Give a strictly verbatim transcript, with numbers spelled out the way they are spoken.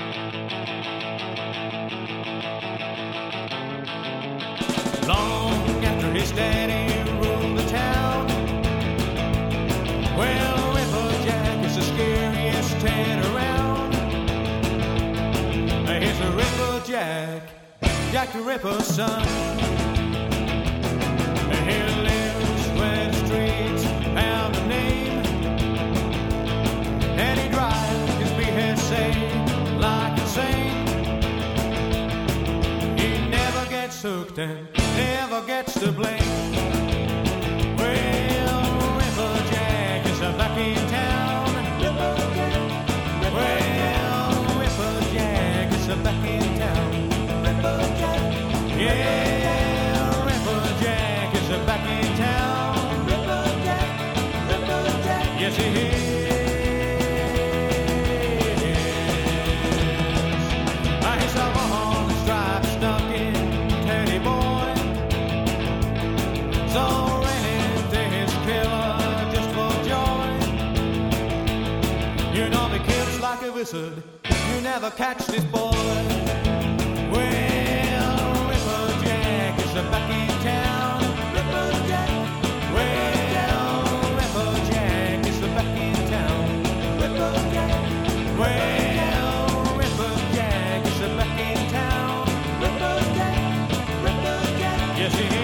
Long after his daddy ruled the town, well, Ripperjack is the scariest Ted around. Here's a Ripperjack, Jack the Ripper's son. He lives where the streets have a name, and he drives his B S A like insane. He never gets hooked and never gets to blame. Well, Ripperjack is back in town. Well, Ripperjack is back in town. Yeah, Ripperjack is back in town. Yes, he is. I hear some on the stripes stuck in Teddy Boy. So ran into his killer just for joy. You know he kills like a wizard. You never catch this boy. Well, Ripperjack is back in town. Ripperjack. Well, Ripperjack is back in town. Ripperjack. Well, Ripperjack is back in town. Ripperjack. Ripperjack. Yes, he is.